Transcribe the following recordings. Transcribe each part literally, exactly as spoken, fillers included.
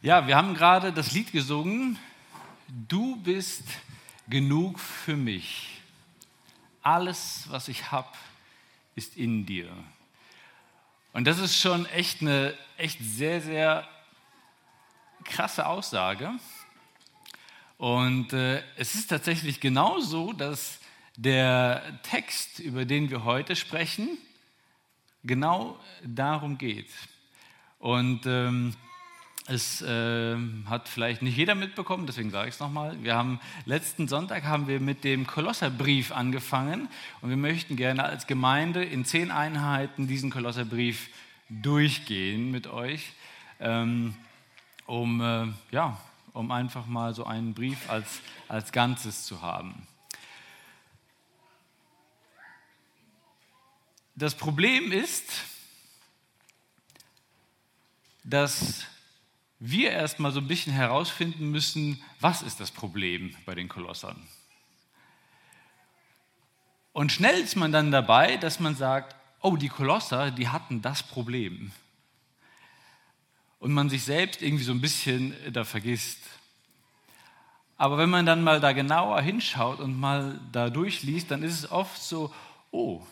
Ja, wir haben gerade das Lied gesungen, du bist genug für mich. Alles, was ich habe, ist in dir. Und das ist schon echt eine echt sehr, sehr krasse Aussage. Und äh, es ist tatsächlich genauso, dass der Text, über den wir heute sprechen, genau darum geht. Und ähm, es äh, hat vielleicht nicht jeder mitbekommen, deswegen sage ich es nochmal. Wir haben letzten Sonntag haben wir mit dem Kolosserbrief angefangen und wir möchten gerne als Gemeinde in zehn Einheiten diesen Kolosserbrief durchgehen mit euch, ähm, um, äh, ja, um einfach mal so einen Brief als, als Ganzes zu haben. Das Problem ist, dass wir erstmal so ein bisschen herausfinden müssen, was ist das Problem bei den Kolossern. Und schnell ist man dann dabei, dass man sagt, oh, die Kolosser, die hatten das Problem. Und man sich selbst irgendwie so ein bisschen da vergisst. Aber wenn man dann mal da genauer hinschaut und mal da durchliest, dann ist es oft so, oh,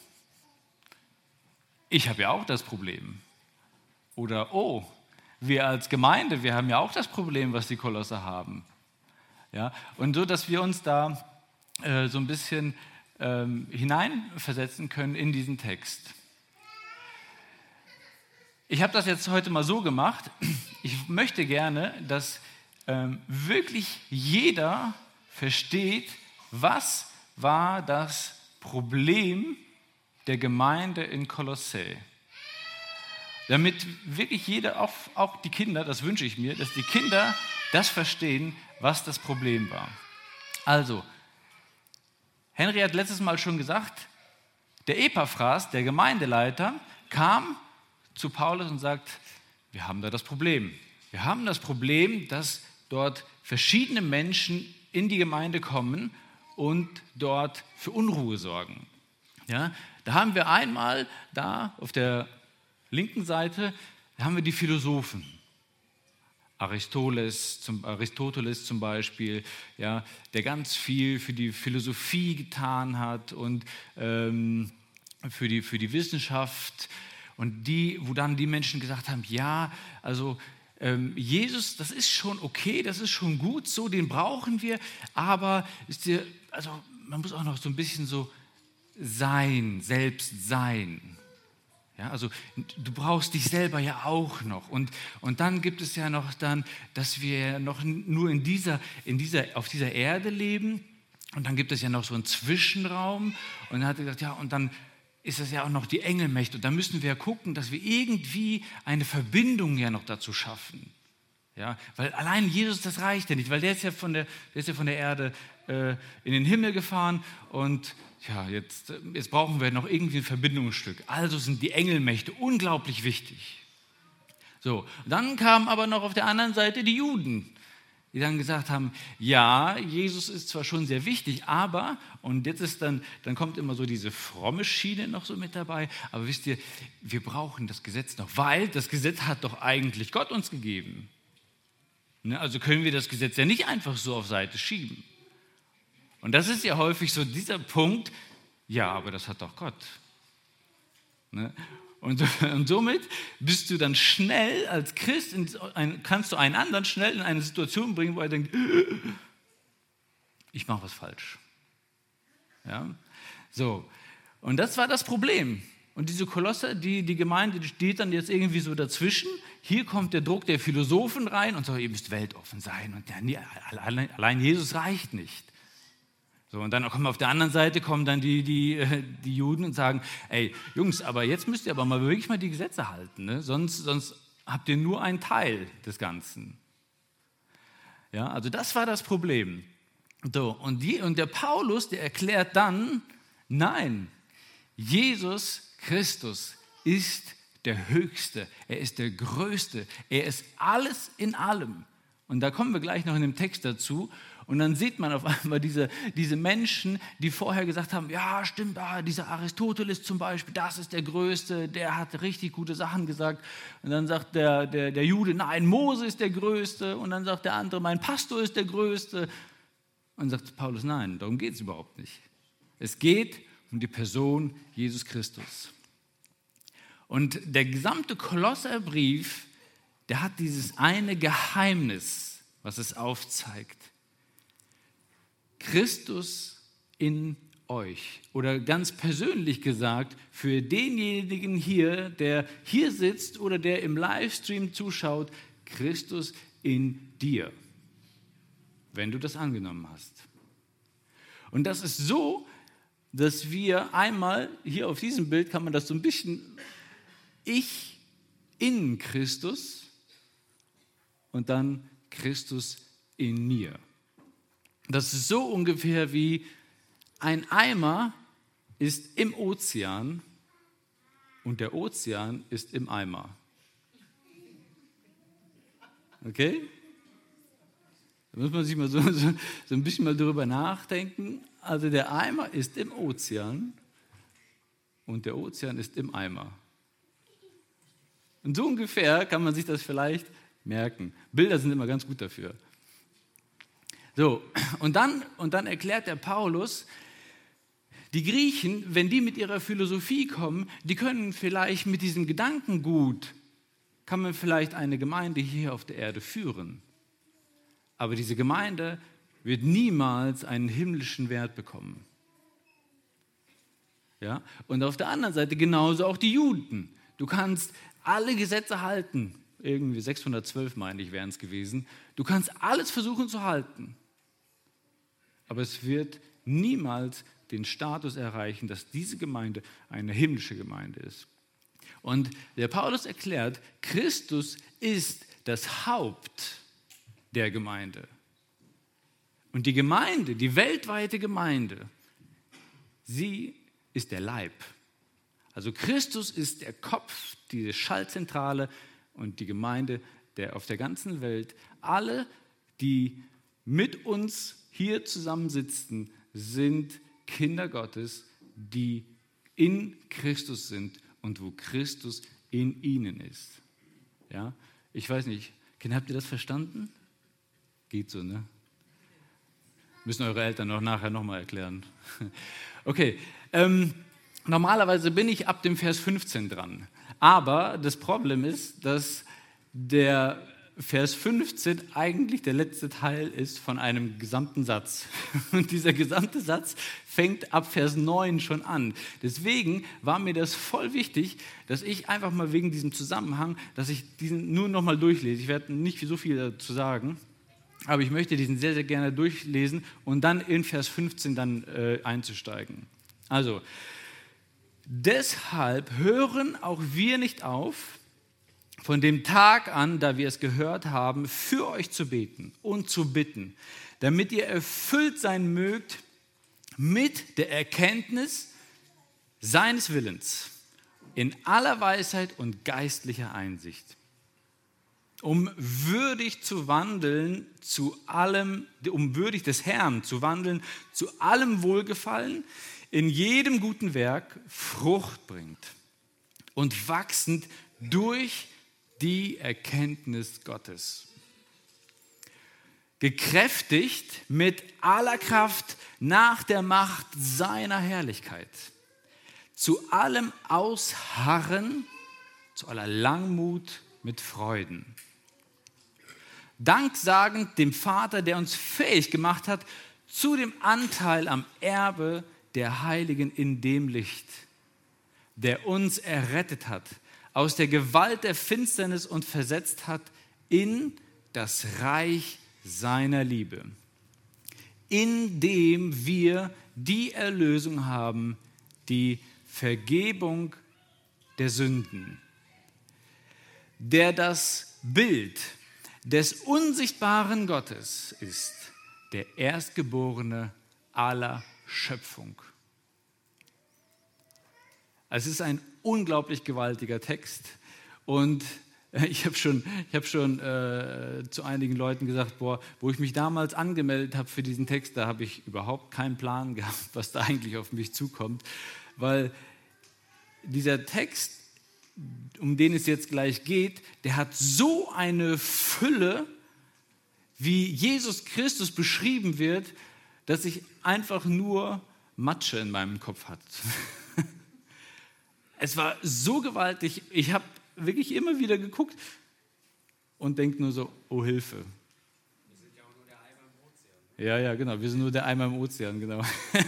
ich habe ja auch das Problem. Oder, oh, wir als Gemeinde, wir haben ja auch das Problem, was die Kolosser haben. Ja? Und so, dass wir uns da äh, so ein bisschen ähm, hineinversetzen können in diesen Text. Ich habe das jetzt heute mal so gemacht. Ich möchte gerne, dass ähm, wirklich jeder versteht, was war das Problem der Gemeinde in Kolossä. Damit wirklich jeder, auch, auch die Kinder, das wünsche ich mir, dass die Kinder das verstehen, was das Problem war. Also, Henry hat letztes Mal schon gesagt, der Epaphras, der Gemeindeleiter, kam zu Paulus und sagt, wir haben da das Problem. Wir haben das Problem, dass dort verschiedene Menschen in die Gemeinde kommen und dort für Unruhe sorgen. Ja, da haben wir einmal da auf der linken Seite haben wir die Philosophen. Aristoteles zum, Aristoteles zum Beispiel, ja, der ganz viel für die Philosophie getan hat und ähm, für, die, für die Wissenschaft. Und die, wo dann die Menschen gesagt haben, ja, also ähm, Jesus, das ist schon okay, das ist schon gut, so, den brauchen wir, aber ist dir, also man muss auch noch so ein bisschen so sein, selbst sein. Ja, also du brauchst dich selber ja auch noch. Und, und dann gibt es ja noch dann, dass wir noch nur in dieser, in dieser, auf dieser Erde leben. Und dann gibt es ja noch so einen Zwischenraum. Und dann hat er gesagt, ja, und dann ist es ja auch noch die Engelmächte. Und da müssen wir ja gucken, dass wir irgendwie eine Verbindung ja noch dazu schaffen. Ja, weil allein Jesus, das reicht ja nicht, weil der ist ja von der, der, ist ja von der Erde äh, in den Himmel gefahren und ja, jetzt, jetzt brauchen wir noch irgendwie ein Verbindungsstück. Also sind die Engelmächte unglaublich wichtig. So, dann kamen aber noch auf der anderen Seite die Juden, die dann gesagt haben, ja, Jesus ist zwar schon sehr wichtig, aber, und jetzt ist dann, dann kommt immer so diese fromme Schiene noch so mit dabei, aber wisst ihr, wir brauchen das Gesetz noch, weil das Gesetz hat doch eigentlich Gott uns gegeben. Ne, also können wir das Gesetz ja nicht einfach so auf Seite schieben. Und das ist ja häufig so dieser Punkt, ja, aber das hat doch Gott. Ne? Und, und somit bist du dann schnell als Christ, in ein, kannst du einen anderen schnell in eine Situation bringen, wo er denkt, ich mache was falsch. Ja? So, und das war das Problem. Und diese Kolosser, die, die Gemeinde, die steht dann jetzt irgendwie so dazwischen. Hier kommt der Druck der Philosophen rein und sagt, ihr müsst weltoffen sein. Und ja, allein, allein Jesus reicht nicht. So, und dann kommen auf der anderen Seite kommen dann die, die, die Juden und sagen, ey, Jungs, aber jetzt müsst ihr aber mal wirklich mal die Gesetze halten, ne? sonst, sonst habt ihr nur einen Teil des Ganzen. Ja, also das war das Problem. So, und, die, und der Paulus, der erklärt dann, nein, Jesus Christus ist der Höchste, er ist der Größte, er ist alles in allem. Und da kommen wir gleich noch in dem Text dazu. Und dann sieht man auf einmal diese, diese Menschen, die vorher gesagt haben, ja stimmt, ah, dieser Aristoteles zum Beispiel, das ist der Größte, der hat richtig gute Sachen gesagt. Und dann sagt der, der, der Jude, nein, Mose ist der Größte. Und dann sagt der andere, mein Pastor ist der Größte. Und dann sagt Paulus, nein, darum geht es überhaupt nicht. Es geht um die Person Jesus Christus. Und der gesamte Kolosserbrief, der hat dieses eine Geheimnis, was es aufzeigt. Christus in euch. Oder ganz persönlich gesagt, für denjenigen hier, der hier sitzt oder der im Livestream zuschaut, Christus in dir, wenn du das angenommen hast. Und das ist so, dass wir einmal, hier auf diesem Bild kann man das so ein bisschen, ich in Christus und dann Christus in mir. Das ist so ungefähr wie ein Eimer ist im Ozean und der Ozean ist im Eimer. Okay? Da muss man sich mal so, so, so ein bisschen mal drüber nachdenken. Also der Eimer ist im Ozean und der Ozean ist im Eimer. Und so ungefähr kann man sich das vielleicht merken. Bilder sind immer ganz gut dafür. So, und dann, und dann erklärt der Paulus, die Griechen, wenn die mit ihrer Philosophie kommen, die können vielleicht mit diesem Gedankengut, kann man vielleicht eine Gemeinde hier auf der Erde führen. Aber diese Gemeinde wird niemals einen himmlischen Wert bekommen. Ja? Und auf der anderen Seite genauso auch die Juden. Du kannst alle Gesetze halten, irgendwie sechshundertzwölf meine ich wären es gewesen. Du kannst alles versuchen zu halten, aber es wird niemals den Status erreichen, dass diese Gemeinde eine himmlische Gemeinde ist. Und der Paulus erklärt, Christus ist das Haupt der Gemeinde. Und die Gemeinde, die weltweite Gemeinde, sie ist der Leib. Also Christus ist der Kopf, diese Schaltzentrale und die Gemeinde der auf der ganzen Welt. Alle, die mit uns hier zusammensitzen, sind Kinder Gottes, die in Christus sind und wo Christus in ihnen ist. Ja? Ich weiß nicht, Kinder, habt ihr das verstanden? Geht so, ne? Müssen eure Eltern noch nachher nochmal erklären. Okay, ähm, normalerweise bin ich ab dem Vers fünfzehn dran. Aber das Problem ist, dass der Vers fünfzehn eigentlich der letzte Teil ist von einem gesamten Satz. Und dieser gesamte Satz fängt ab Vers neun schon an. Deswegen war mir das voll wichtig, dass ich einfach mal wegen diesem Zusammenhang, dass ich diesen nur noch mal durchlese. Ich werde nicht so viel dazu sagen, aber ich möchte diesen sehr, sehr gerne durchlesen und dann in Vers fünfzehn dann äh, einzusteigen. Also, deshalb hören auch wir nicht auf, von dem Tag an, da wir es gehört haben, für euch zu beten und zu bitten, damit ihr erfüllt sein mögt mit der Erkenntnis seines Willens in aller Weisheit und geistlicher Einsicht, um würdig zu wandeln zu allem, um würdig des Herrn zu wandeln, zu allem Wohlgefallen, in jedem guten Werk Frucht bringt und wachsend durch die Erkenntnis Gottes. Gekräftigt mit aller Kraft nach der Macht seiner Herrlichkeit. Zu allem Ausharren, zu aller Langmut mit Freuden. Danksagend dem Vater, der uns fähig gemacht hat, zu dem Anteil am Erbe der Heiligen in dem Licht, der uns errettet hat aus der Gewalt der Finsternis und versetzt hat in das Reich seiner Liebe, in dem wir die Erlösung haben, die Vergebung der Sünden, der das Bild des unsichtbaren Gottes ist, der Erstgeborene aller Schöpfung. Es ist ein unglaublich gewaltiger Text und Ich habe schon, ich hab schon äh, zu einigen Leuten gesagt, boah, wo ich mich damals angemeldet habe für diesen Text, da habe ich überhaupt keinen Plan gehabt, was da eigentlich auf mich zukommt, weil dieser Text, um den es jetzt gleich geht, der hat so eine Fülle, wie Jesus Christus beschrieben wird, dass ich einfach nur Matsche in meinem Kopf hatte. Es war so gewaltig, ich habe wirklich immer wieder geguckt und denke nur so, oh Hilfe. Wir sind ja auch nur der Eimer im Ozean. Ne? Ja, ja, genau, wir sind nur der Eimer im Ozean, genau.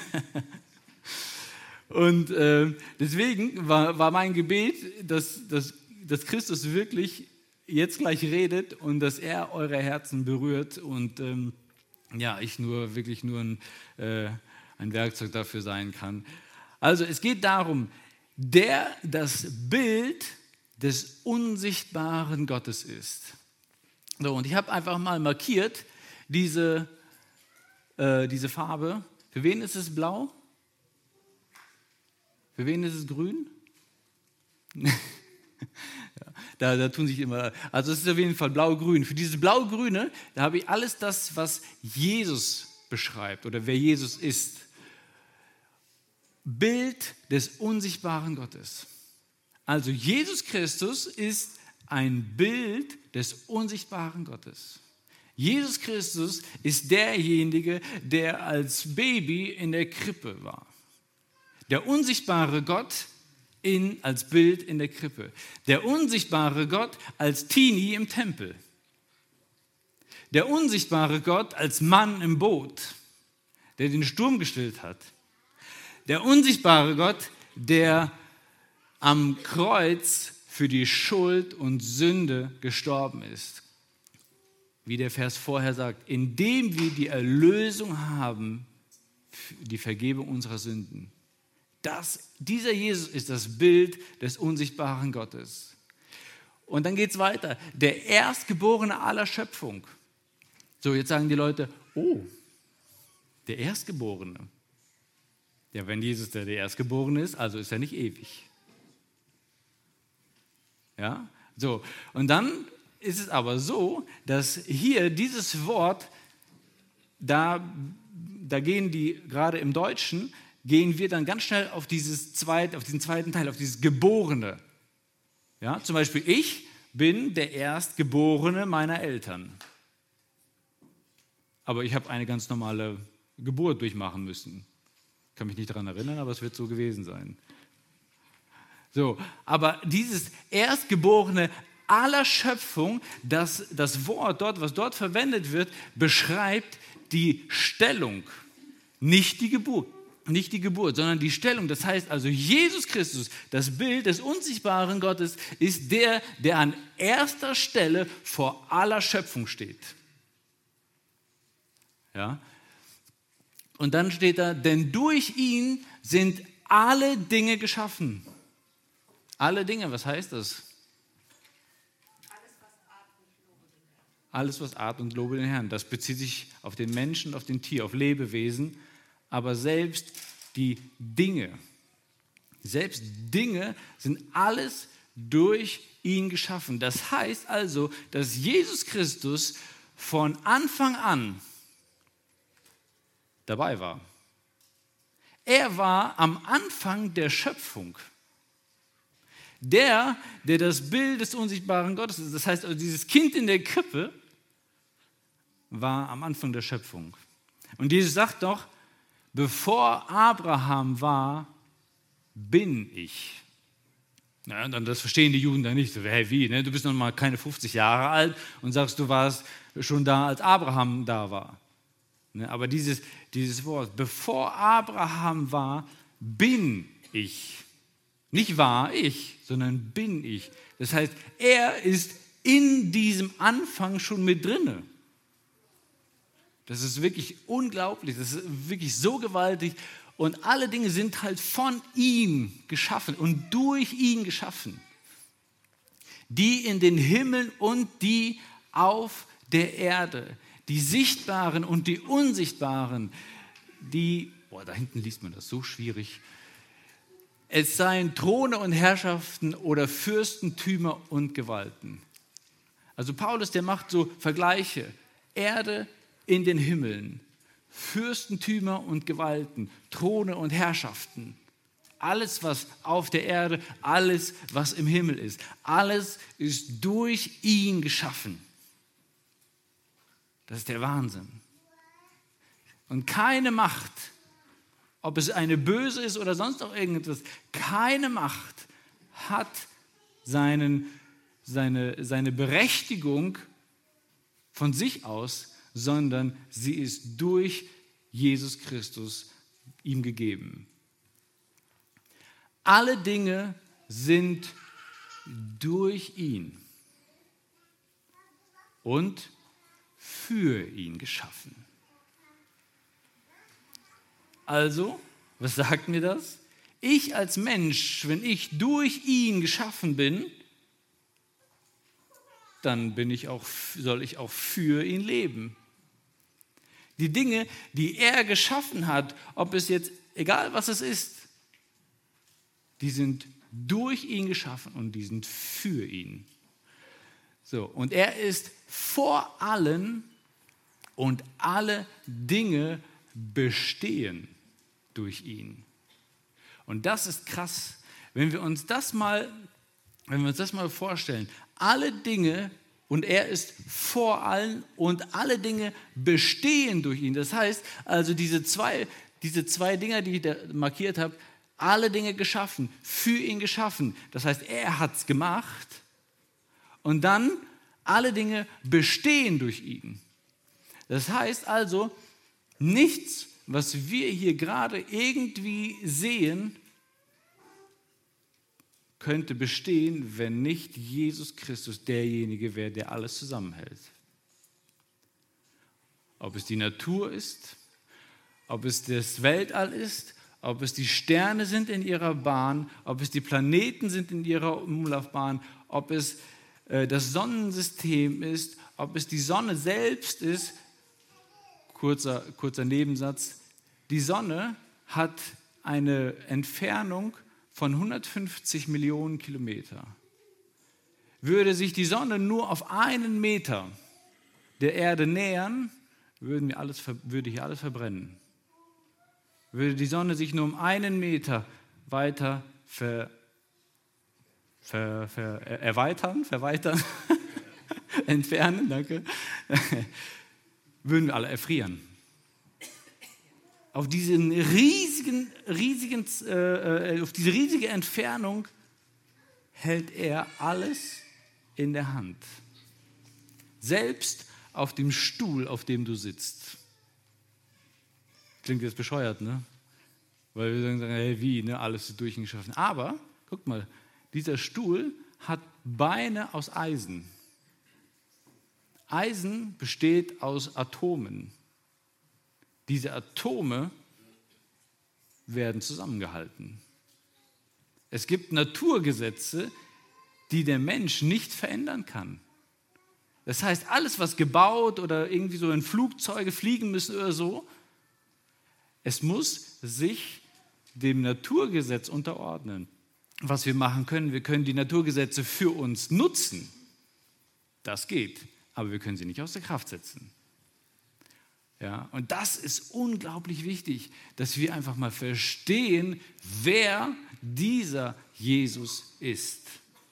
Und äh, deswegen war, war mein Gebet, dass, dass, dass Christus wirklich jetzt gleich redet und dass er eure Herzen berührt und ähm, ja, ich nur wirklich nur ein, äh, ein Werkzeug dafür sein kann. Also es geht darum, der das Bild des unsichtbaren Gottes ist. So, und ich habe einfach mal markiert diese, äh, diese Farbe. Für wen ist es blau? Für wen ist es grün? ja, da, da tun sich immer, also es ist auf jeden Fall blau-grün. Für dieses blau-grüne, da habe ich alles das, was Jesus beschreibt oder wer Jesus ist. Bild des unsichtbaren Gottes. Also Jesus Christus ist ein Bild des unsichtbaren Gottes. Jesus Christus ist derjenige, der als Baby in der Krippe war. Der unsichtbare Gott in, als Bild in der Krippe. Der unsichtbare Gott als Teenie im Tempel. Der unsichtbare Gott als Mann im Boot, der den Sturm gestillt hat. Der unsichtbare Gott, der am Kreuz für die Schuld und Sünde gestorben ist. Wie der Vers vorher sagt, indem wir die Erlösung haben, die Vergebung unserer Sünden. Das, dieser Jesus ist das Bild des unsichtbaren Gottes. Und dann geht es weiter. Der Erstgeborene aller Schöpfung. So, jetzt sagen die Leute, oh, der Erstgeborene. Ja, wenn Jesus der, der Erstgeborene ist, also ist er nicht ewig. Ja, so. Und dann ist es aber so, dass hier dieses Wort, da, da gehen die, gerade im Deutschen, gehen wir dann ganz schnell auf, dieses zweit, auf diesen zweiten Teil, auf dieses Geborene. Ja, zum Beispiel, ich bin der Erstgeborene meiner Eltern. Aber ich habe eine ganz normale Geburt durchmachen müssen. Ich kann mich nicht daran erinnern, aber es wird so gewesen sein. So, aber dieses Erstgeborene aller Schöpfung, das, das Wort dort, was dort verwendet wird, beschreibt die Stellung, nicht die Geburt. Nicht die Geburt, sondern die Stellung. Das heißt also, Jesus Christus, das Bild des unsichtbaren Gottes, ist der, der an erster Stelle vor aller Schöpfung steht. Ja? Und dann steht da, denn durch ihn sind alle Dinge geschaffen. Alle Dinge, was heißt das? Alles, was Art und Lobe den Herrn. Das bezieht sich auf den Menschen, auf den Tier, auf Lebewesen. Aber selbst die Dinge, selbst Dinge sind alles durch ihn geschaffen. Das heißt also, dass Jesus Christus von Anfang an dabei war. Er war am Anfang der Schöpfung. Der, der das Bild des unsichtbaren Gottes ist. Das heißt also, dieses Kind in der Krippe war am Anfang der Schöpfung. Und Jesus sagt doch, bevor Abraham war, bin ich. Ja, und das verstehen die Juden dann nicht. So, hey, wie? Ne? Du bist noch mal keine fünfzig Jahre alt und sagst, du warst schon da, als Abraham da war. Ne? Aber dieses, dieses Wort, bevor Abraham war, bin ich. Nicht war ich, sondern bin ich. Das heißt, er ist in diesem Anfang schon mit drinne. Das ist wirklich unglaublich, das ist wirklich so gewaltig. Und alle Dinge sind halt von ihm geschaffen und durch ihn geschaffen. Die in den Himmeln und die auf der Erde. Die Sichtbaren und die Unsichtbaren. Die, boah, da hinten liest man das so schwierig. Es seien Throne und Herrschaften oder Fürstentümer und Gewalten. Also Paulus, der macht so Vergleiche. Erde in den Himmeln, Fürstentümer und Gewalten, Throne und Herrschaften. Alles, was auf der Erde, alles, was im Himmel ist, alles ist durch ihn geschaffen. Das ist der Wahnsinn. Und keine Macht, ob es eine böse ist oder sonst auch irgendetwas, keine Macht hat seinen, seine, seine Berechtigung von sich aus, sondern sie ist durch Jesus Christus ihm gegeben. Alle Dinge sind durch ihn und für ihn geschaffen. Also, was sagt mir das? Ich als Mensch, wenn ich durch ihn geschaffen bin, dann bin ich auch, soll ich auch für ihn leben. Die Dinge, die er geschaffen hat, ob es jetzt, egal was es ist, die sind durch ihn geschaffen und die sind für ihn. So, und er ist vor allen und alle Dinge bestehen durch ihn. Und das ist krass, wenn wir uns das mal, wenn wir uns das mal vorstellen. Alle Dinge, und er ist vor allen und alle Dinge bestehen durch ihn. Das heißt, also diese zwei, diese zwei Dinger, die ich da markiert habe, alle Dinge geschaffen, für ihn geschaffen. Das heißt, er hat es gemacht und dann alle Dinge bestehen durch ihn. Das heißt also, nichts, was wir hier gerade irgendwie sehen, könnte bestehen, wenn nicht Jesus Christus derjenige wäre, der alles zusammenhält. Ob es die Natur ist, ob es das Weltall ist, ob es die Sterne sind in ihrer Bahn, ob es die Planeten sind in ihrer Umlaufbahn, ob es äh, das Sonnensystem ist, ob es die Sonne selbst ist. Kurzer, kurzer Nebensatz. Die Sonne hat eine Entfernung von hundertfünfzig Millionen Kilometer. Würde sich die Sonne nur auf einen Meter der Erde nähern, würden wir alles, würde hier alles verbrennen. Würde die Sonne sich nur um einen Meter weiter ver, ver, ver, erweitern, verweitern, entfernen, danke, würden wir alle erfrieren. Auf diesen riesigen, riesigen, äh, auf diese riesige Entfernung hält er alles in der Hand. Selbst auf dem Stuhl, auf dem du sitzt. Klingt jetzt bescheuert, ne? Weil wir sagen, hey, wie, ne? Alles ist durch ihn geschaffen. Aber, guck mal, dieser Stuhl hat Beine aus Eisen. Eisen besteht aus Atomen. Diese Atome werden zusammengehalten. Es gibt Naturgesetze, die der Mensch nicht verändern kann. Das heißt, alles, was gebaut oder irgendwie so in Flugzeuge fliegen müssen oder so, es muss sich dem Naturgesetz unterordnen. Was wir machen können, wir können die Naturgesetze für uns nutzen. Das geht, aber wir können sie nicht außer Kraft setzen. Ja, und das ist unglaublich wichtig, dass wir einfach mal verstehen, wer dieser Jesus ist.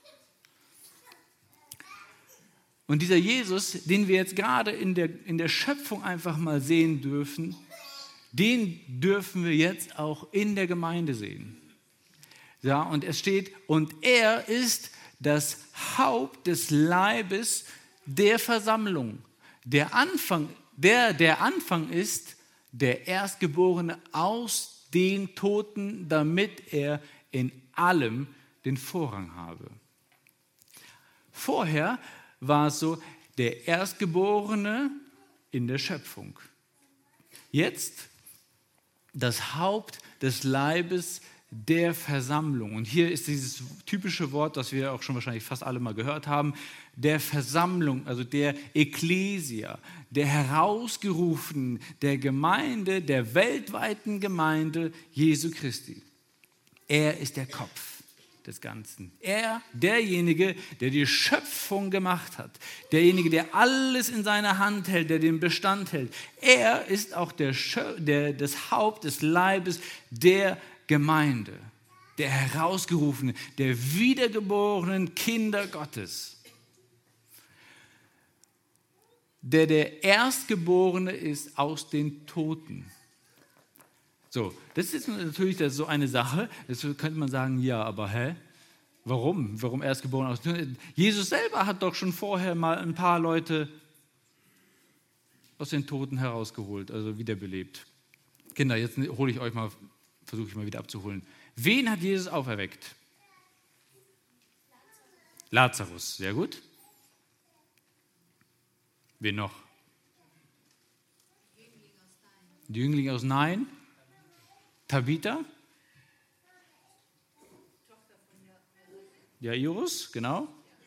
Und dieser Jesus, den wir jetzt gerade in der, in der Schöpfung einfach mal sehen dürfen, den dürfen wir jetzt auch in der Gemeinde sehen. Ja, und es steht, und er ist das Haupt des Leibes der Versammlung. Der Anfang, der, der Anfang ist der Erstgeborene aus den Toten, damit er in allem den Vorrang habe. Vorher war es so, der Erstgeborene in der Schöpfung. Jetzt das Haupt des Leibes der Versammlung. Und hier ist dieses typische Wort, das wir auch schon wahrscheinlich fast alle mal gehört haben, der Versammlung, also der Ekklesia, der Herausgerufenen, der Gemeinde, der weltweiten Gemeinde Jesu Christi. Er ist der Kopf des Ganzen. Er, derjenige, der die Schöpfung gemacht hat, derjenige, der alles in seiner Hand hält, der den Bestand hält, er ist auch der, Schö- der, das Haupt des Leibes der Gemeinde, der Herausgerufene, der wiedergeborenen Kinder Gottes, der der Erstgeborene ist aus den Toten. So, das ist natürlich so eine Sache, das könnte man sagen, ja, aber hä? Warum? Warum Erstgeboren aus den Toten? Jesus selber hat doch schon vorher mal ein paar Leute aus den Toten herausgeholt, also wiederbelebt. Kinder, jetzt hole ich euch mal, versuche ich mal wieder abzuholen. Wen hat Jesus auferweckt? Lazarus, sehr gut. Wen noch? Die Jünglinge aus Nain. Tabitha? Jairus, genau.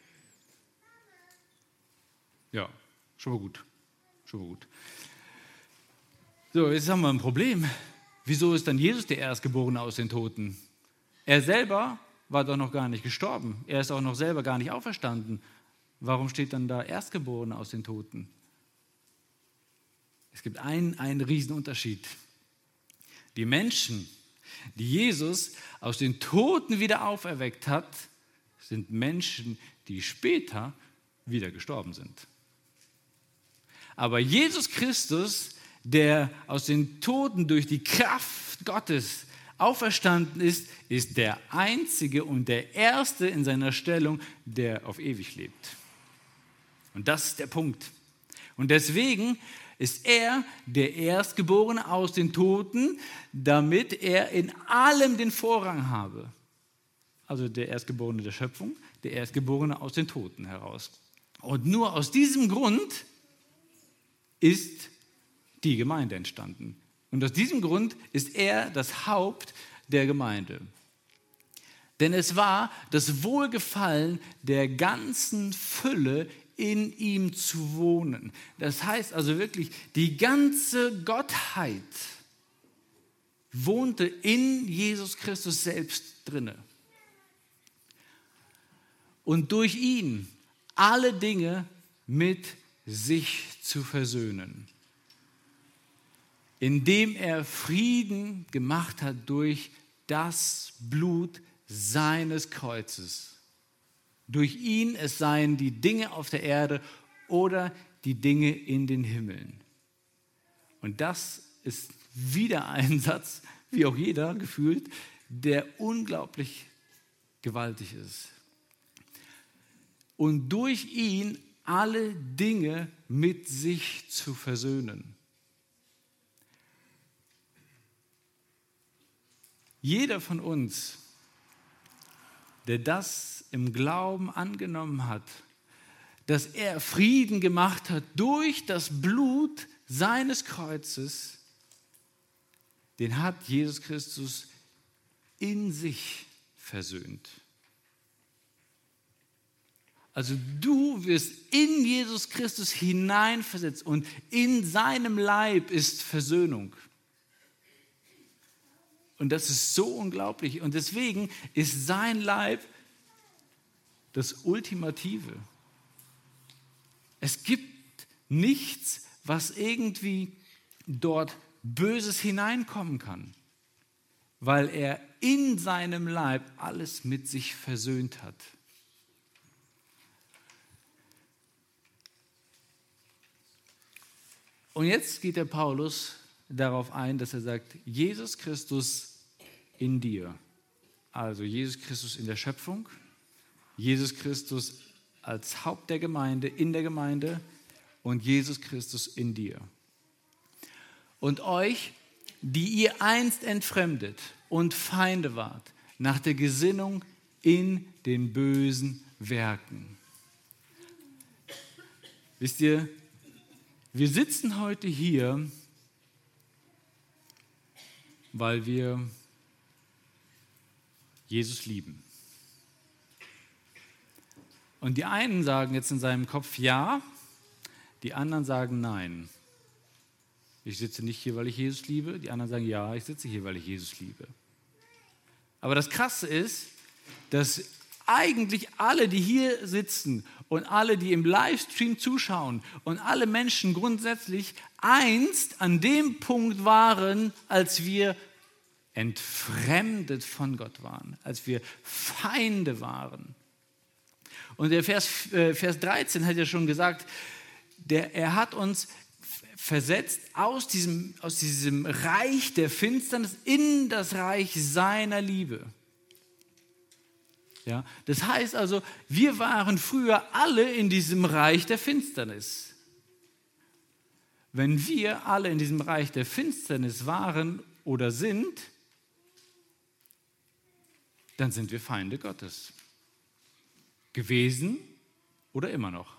Ja, schon mal gut. Schon mal gut. So, jetzt haben wir ein Problem. Wieso ist dann Jesus der Erstgeborene aus den Toten? Er selber war doch noch gar nicht gestorben. Er ist auch noch selber gar nicht auferstanden. Warum steht dann da Erstgeborene aus den Toten? Es gibt einen, einen Riesenunterschied. Die Menschen, die Jesus aus den Toten wieder auferweckt hat, sind Menschen, die später wieder gestorben sind. Aber Jesus Christus, der aus den Toten durch die Kraft Gottes auferstanden ist, ist der Einzige und der Erste in seiner Stellung, der auf ewig lebt. Und das ist der Punkt. Und deswegen ist er der Erstgeborene aus den Toten, damit er in allem den Vorrang habe. Also der Erstgeborene der Schöpfung, der Erstgeborene aus den Toten heraus. Und nur aus diesem Grund ist die Gemeinde entstanden. Und aus diesem Grund ist er das Haupt der Gemeinde. Denn es war das Wohlgefallen der ganzen Fülle in ihm zu wohnen. Das heißt also wirklich, die ganze Gottheit wohnte in Jesus Christus selbst drinne. Und durch ihn alle Dinge mit sich zu versöhnen, indem er Frieden gemacht hat durch das Blut seines Kreuzes. Durch ihn, es seien die Dinge auf der Erde oder die Dinge in den Himmeln. Und das ist wieder ein Satz, wie auch jeder gefühlt, der unglaublich gewaltig ist. Und durch ihn alle Dinge mit sich zu versöhnen. Jeder von uns, der das im Glauben angenommen hat, dass er Frieden gemacht hat durch das Blut seines Kreuzes, den hat Jesus Christus in sich versöhnt. Also du wirst in Jesus Christus hineinversetzt und in seinem Leib ist Versöhnung. Und das ist so unglaublich. Und deswegen ist sein Leib das Ultimative. Es gibt nichts, was irgendwie dort Böses hineinkommen kann, weil er in seinem Leib alles mit sich versöhnt hat. Und jetzt geht der Paulus darauf ein, dass er sagt, Jesus Christus in dir. Also Jesus Christus in der Schöpfung, Jesus Christus als Haupt der Gemeinde, in der Gemeinde und Jesus Christus in dir. Und euch, die ihr einst entfremdet und Feinde wart, nach der Gesinnung in den bösen Werken. Wisst ihr, wir sitzen heute hier, weil wir Jesus lieben. Und die einen sagen jetzt in seinem Kopf ja, die anderen sagen nein. Ich sitze nicht hier, weil ich Jesus liebe. Die anderen sagen ja, ich sitze hier, weil ich Jesus liebe. Aber das Krasse ist, dass eigentlich alle, die hier sitzen und alle, die im Livestream zuschauen und alle Menschen grundsätzlich einst an dem Punkt waren, als wir entfremdet von Gott waren, als wir Feinde waren. Und der Vers, äh, Vers dreizehn hat ja schon gesagt, der, er hat uns versetzt aus diesem, aus diesem Reich der Finsternis in das Reich seiner Liebe. Ja, das heißt also, wir waren früher alle in diesem Reich der Finsternis. Wenn wir alle in diesem Reich der Finsternis waren oder sind, dann sind wir Feinde Gottes. Gewesen oder immer noch.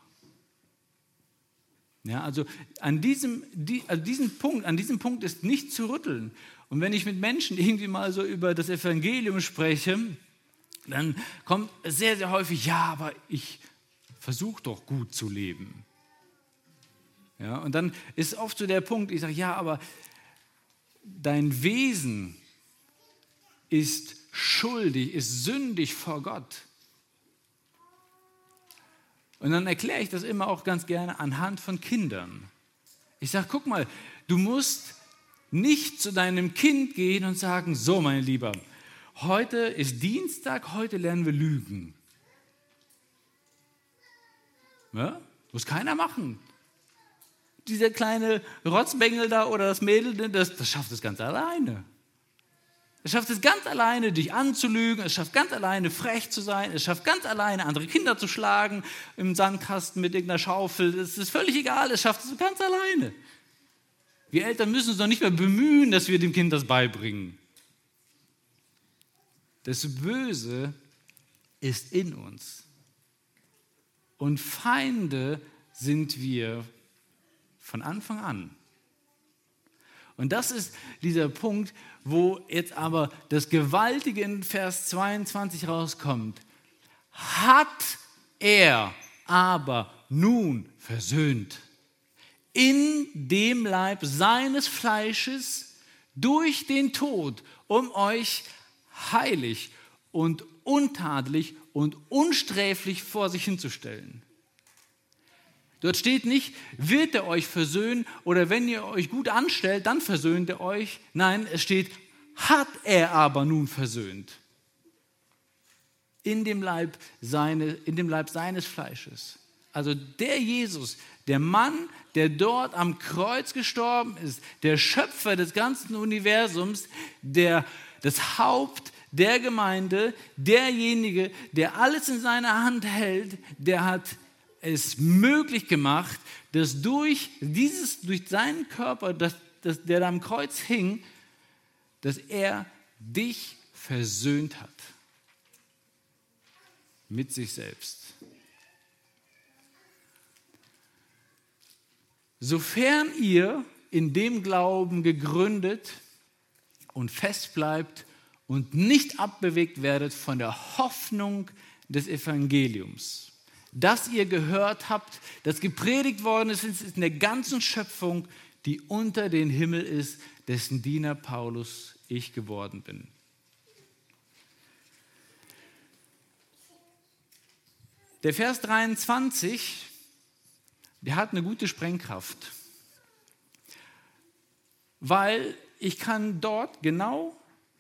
Ja, also an diesem, die, an diesem Punkt, an diesem Punkt ist nicht zu rütteln. Und wenn ich mit Menschen irgendwie mal so über das Evangelium spreche, dann kommt sehr, sehr häufig, ja, aber ich versuche doch gut zu leben. Ja, und dann ist oft so der Punkt, ich sage, ja, aber dein Wesen ist schuldig, ist sündig vor Gott. Und dann erkläre ich das immer auch ganz gerne anhand von Kindern. Ich sage, guck mal, du musst nicht zu deinem Kind gehen und sagen, so mein Lieber, heute ist Dienstag, heute lernen wir lügen. Ja? Muss keiner machen. Dieser kleine Rotzbengel da oder das Mädel, das, das schafft es ganz alleine. Es schafft es ganz alleine, dich anzulügen. Es schafft ganz alleine, frech zu sein. Es schafft ganz alleine, andere Kinder zu schlagen im Sandkasten mit irgendeiner Schaufel. Es ist völlig egal, es schafft es ganz alleine. Wir Eltern müssen uns doch nicht mehr bemühen, dass wir dem Kind das beibringen. Das Böse ist in uns. Und Feinde sind wir von Anfang an. Und das ist dieser Punkt, wo jetzt aber das Gewaltige in Vers zweiundzwanzig rauskommt. Hat er aber nun versöhnt in dem Leib seines Fleisches durch den Tod, um euch heilig und untadelig und unsträflich vor sich hinzustellen. Dort steht nicht, wird er euch versöhnen oder wenn ihr euch gut anstellt, dann versöhnt er euch. Nein, es steht, hat er aber nun versöhnt. In dem Leib, seine, in dem Leib seines Fleisches. Also der Jesus, der Mann, der dort am Kreuz gestorben ist, der Schöpfer des ganzen Universums, der, das Haupt der Gemeinde, derjenige, der alles in seiner Hand hält, der hat es möglich gemacht, dass durch, dieses, durch seinen Körper, das, das, der da am Kreuz hing, dass er dich versöhnt hat mit sich selbst. Sofern ihr in dem Glauben gegründet und fest bleibt und nicht abbewegt werdet von der Hoffnung des Evangeliums, das ihr gehört habt, das gepredigt worden ist in der ganzen Schöpfung, die unter den Himmel ist, dessen Diener Paulus ich geworden bin. Der Vers dreiundzwanzig, der hat eine gute Sprengkraft, weil ich kann dort genau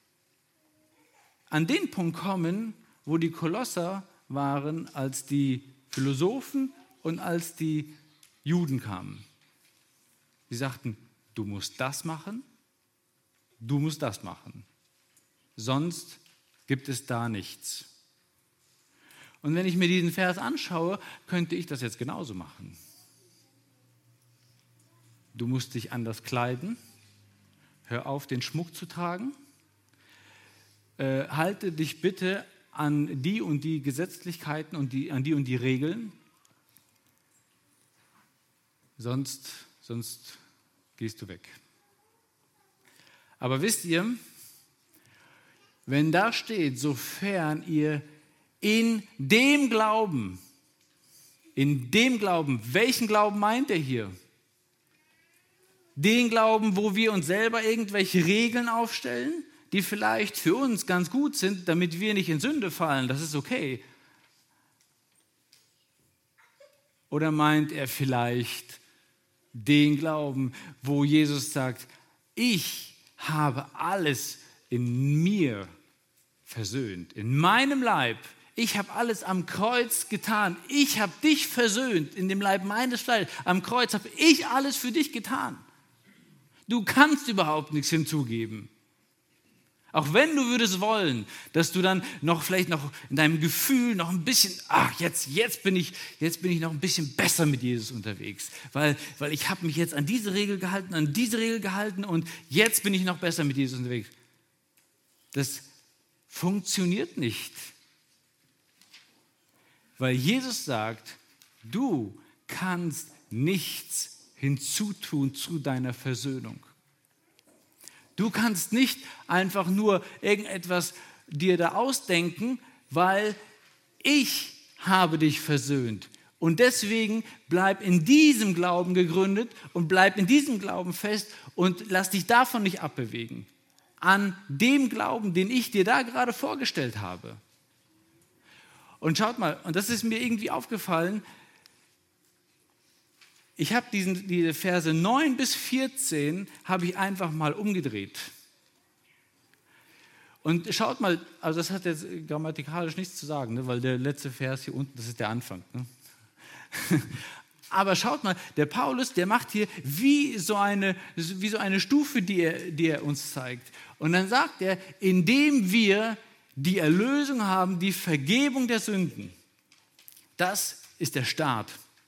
an den Punkt kommen, wo die Kolosser waren, als die Philosophen und als die Juden kamen. Sie sagten, du musst das machen, du musst das machen, sonst gibt es da nichts. Und wenn ich mir diesen Vers anschaue, könnte ich das jetzt genauso machen. Du musst dich anders kleiden, hör auf, den Schmuck zu tragen, äh, halte dich bitte an die und die Gesetzlichkeiten und die, an die und die Regeln, sonst, sonst gehst du weg. Aber wisst ihr, wenn da steht, sofern ihr in dem Glauben, in dem Glauben, welchen Glauben meint er hier? Den Glauben, wo wir uns selber irgendwelche Regeln aufstellen, die vielleicht für uns ganz gut sind, damit wir nicht in Sünde fallen. Das ist okay. Oder meint er vielleicht den Glauben, wo Jesus sagt, ich habe alles in mir versöhnt, in meinem Leib. Ich habe alles am Kreuz getan. Ich habe dich versöhnt in dem Leib meines Fleisches. Am Kreuz habe ich alles für dich getan. Du kannst überhaupt nichts hinzugeben. Auch wenn du würdest wollen, dass du dann noch vielleicht noch in deinem Gefühl noch ein bisschen, ach, jetzt, jetzt, bin ich, jetzt bin ich noch ein bisschen besser mit Jesus unterwegs, weil, weil ich habe mich jetzt an diese Regel gehalten, an diese Regel gehalten und jetzt bin ich noch besser mit Jesus unterwegs. Das funktioniert nicht, weil Jesus sagt, du kannst nichts hinzutun zu deiner Versöhnung. Du kannst nicht einfach nur irgendetwas dir da ausdenken, weil ich habe dich versöhnt. Und deswegen bleib in diesem Glauben gegründet und bleib in diesem Glauben fest und lass dich davon nicht abbewegen. An dem Glauben, den ich dir da gerade vorgestellt habe. Und schaut mal, und das ist mir irgendwie aufgefallen, ich habe diesen, diese Verse neun bis vierzehn habe ich einfach mal umgedreht. Und schaut mal, also das hat jetzt grammatikalisch nichts zu sagen, ne, weil der letzte Vers hier unten, das ist der Anfang. Ne? Aber schaut mal, der Paulus, der macht hier wie so eine, wie so eine Stufe, die er, die er uns zeigt. Und dann sagt er, indem wir die Erlösung haben, die Vergebung der Sünden. Das ist der Start.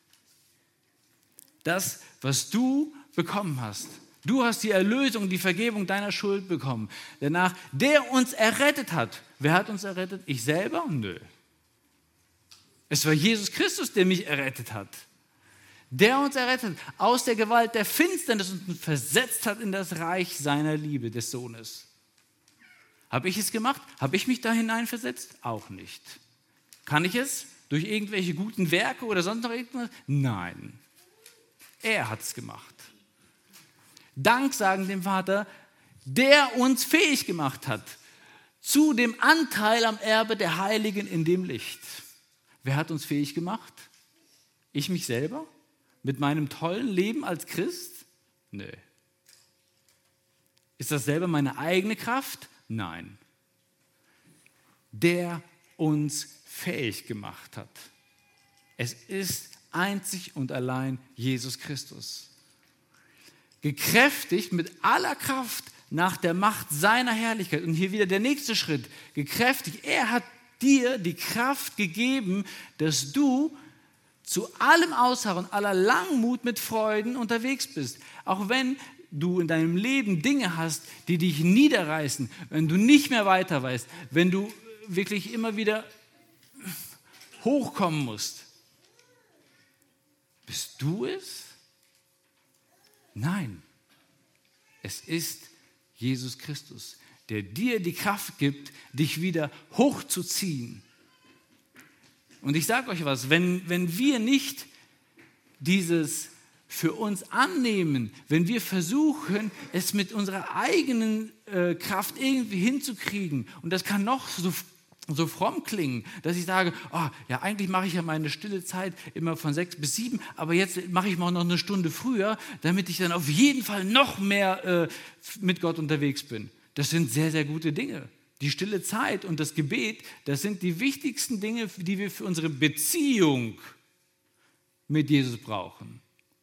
Das, was du bekommen hast. Du hast die Erlösung, die Vergebung deiner Schuld bekommen. Danach, der uns errettet hat. Wer hat uns errettet? Ich selber? Nö. Es war Jesus Christus, der mich errettet hat. Der uns errettet hat aus der Gewalt der Finsternis und uns versetzt hat in das Reich seiner Liebe, des Sohnes. Habe ich es gemacht? Habe ich mich da hineinversetzt? Auch nicht. Kann ich es durch irgendwelche guten Werke oder sonst noch irgendwas? Nein. Er hat es gemacht. Dank sagen dem Vater, der uns fähig gemacht hat zu dem Anteil am Erbe der Heiligen in dem Licht. Wer hat uns fähig gemacht? Ich mich selber? Mit meinem tollen Leben als Christ? Nö. Ist das selber meine eigene Kraft? Nein. Der uns fähig gemacht hat. Es ist einzig und allein Jesus Christus. Gekräftigt mit aller Kraft nach der Macht seiner Herrlichkeit. Und hier wieder der nächste Schritt. Gekräftigt. Er hat dir die Kraft gegeben, dass du zu allem Ausharren, aller Langmut mit Freuden unterwegs bist. Auch wenn du in deinem Leben Dinge hast, die dich niederreißen, wenn du nicht mehr weiter weißt, wenn du wirklich immer wieder hochkommen musst. Bist du es? Nein. Es ist Jesus Christus, der dir die Kraft gibt, dich wieder hochzuziehen. Und ich sage euch was, wenn, wenn wir nicht dieses für uns annehmen, wenn wir versuchen, es mit unserer eigenen äh, Kraft irgendwie hinzukriegen, und das kann noch so so fromm klingen, dass ich sage, oh, ja, eigentlich mache ich ja meine stille Zeit immer von sechs bis sieben, aber jetzt mache ich mal noch eine Stunde früher, damit ich dann auf jeden Fall noch mehr äh, mit Gott unterwegs bin. Das sind sehr, sehr gute Dinge. Die stille Zeit und das Gebet, das sind die wichtigsten Dinge, die wir für unsere Beziehung mit Jesus brauchen.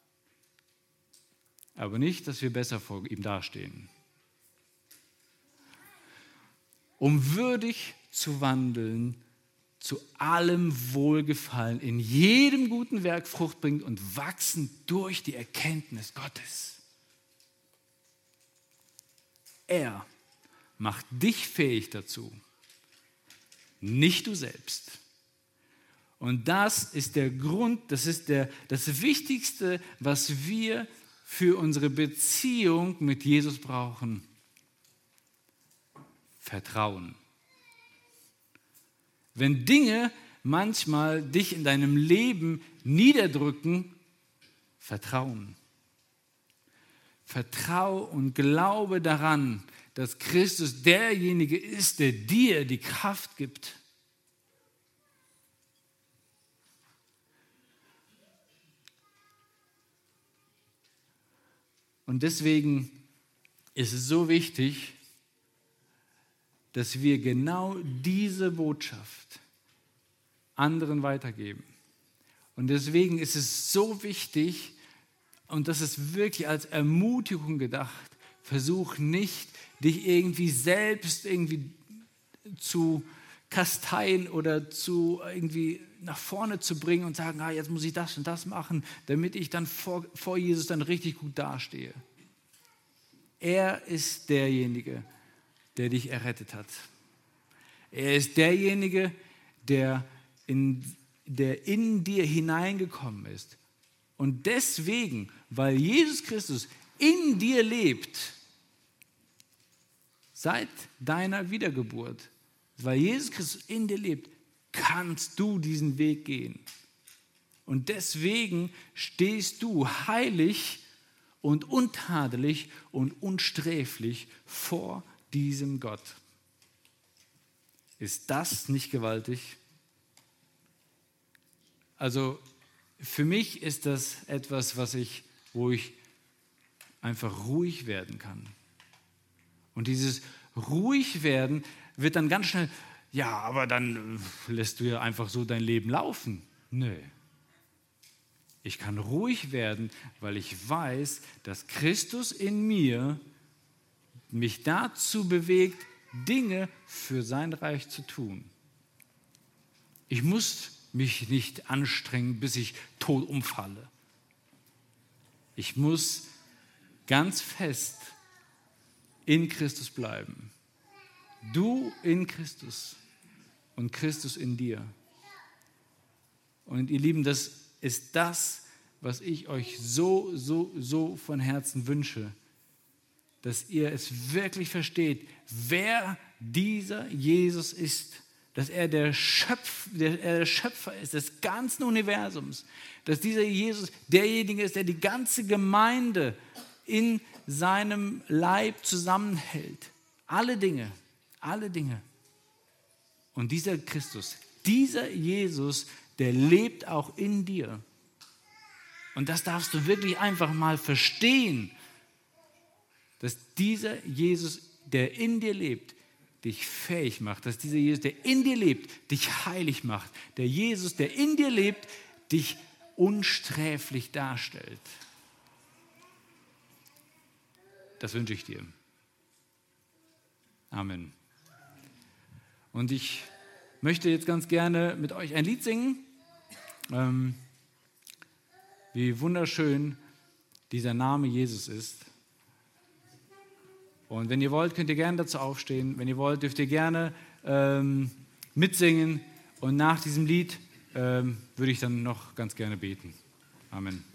Aber nicht, dass wir besser vor ihm dastehen. Um würdig zu wandeln, zu allem Wohlgefallen, in jedem guten Werk Frucht bringt und wachsen durch die Erkenntnis Gottes. Er macht dich fähig dazu, nicht du selbst. Und das ist der Grund, das ist der, das Wichtigste, was wir für unsere Beziehung mit Jesus brauchen. Vertrauen. Wenn Dinge manchmal dich in deinem Leben niederdrücken, Vertrauen. Vertrau und glaube daran, dass Christus derjenige ist, der dir die Kraft gibt. Und deswegen ist es so wichtig, dass wir genau diese Botschaft anderen weitergeben. Und deswegen ist es so wichtig, und das ist wirklich als Ermutigung gedacht, versuch nicht, dich irgendwie selbst irgendwie zu kasteien oder zu irgendwie nach vorne zu bringen und sagen, ah, jetzt muss ich das und das machen, damit ich dann vor, vor Jesus dann richtig gut dastehe. Er ist derjenige, der dich errettet hat. Er ist derjenige, der in, der in dir hineingekommen ist. Und deswegen, weil Jesus Christus in dir lebt, seit deiner Wiedergeburt, weil Jesus Christus in dir lebt, kannst du diesen Weg gehen. Und deswegen stehst du heilig und untadelig und unsträflich vor diesem Gott. Ist das nicht gewaltig? Also für mich ist das etwas, was ich, wo ich einfach ruhig werden kann. Und dieses ruhig werden wird dann ganz schnell, ja, aber dann lässt du ja einfach so dein Leben laufen. Nö. Ich kann ruhig werden, weil ich weiß, dass Christus in mir mich dazu bewegt, Dinge für sein Reich zu tun. Ich muss mich nicht anstrengen, bis ich tot umfalle. Ich muss ganz fest in Christus bleiben. Du in Christus und Christus in dir. Und ihr Lieben, das ist das, was ich euch so, so, so von Herzen wünsche, dass ihr es wirklich versteht, wer dieser Jesus ist, dass er der, Schöpf, der, er der Schöpfer ist des ganzen Universums, dass dieser Jesus derjenige ist, der die ganze Gemeinde in seinem Leib zusammenhält. Alle Dinge, alle Dinge. Und dieser Christus, dieser Jesus, der lebt auch in dir. Und das darfst du wirklich einfach mal verstehen, dass dieser Jesus, der in dir lebt, dich fähig macht, dass dieser Jesus, der in dir lebt, dich heilig macht. Der Jesus, der in dir lebt, dich unsträflich darstellt. Das wünsche ich dir. Amen. Und ich möchte jetzt ganz gerne mit euch ein Lied singen. Ähm, wie wunderschön dieser Name Jesus ist. Und wenn ihr wollt, könnt ihr gerne dazu aufstehen. Wenn ihr wollt, dürft ihr gerne ähm, mitsingen. Und nach diesem Lied ähm, würde ich dann noch ganz gerne beten. Amen.